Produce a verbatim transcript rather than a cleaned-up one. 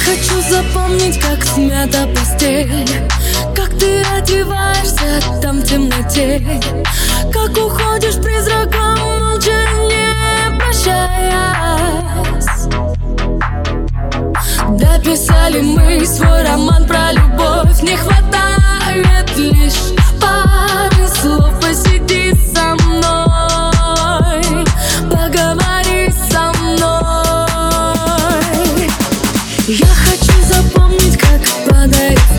хочу запомнить, как смята постель, как ты одеваешься там в темноте, как уходишь призраком, молча не прощаясь. Дописали мы свой роман про любовь, не хватает лишь пары слов. Посиди со мной, поговори со мной. Я хочу запомнить, как падает